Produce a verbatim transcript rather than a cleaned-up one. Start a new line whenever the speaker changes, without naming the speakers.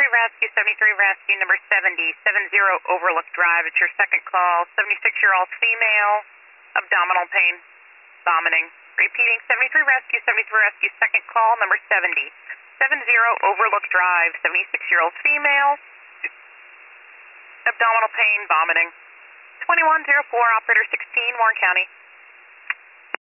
Rescue, seventy-three Rescue, number seventy, seventy Overlook Drive. It's your second call. seventy-six-year-old female, abdominal pain, vomiting. Repeating, seventy-three Rescue, seventy-three Rescue, second call, number seventy, seventy Overlook Drive. seventy-six-year-old female, abdominal pain, vomiting. twenty-one oh four, operator sixteen, Warren County.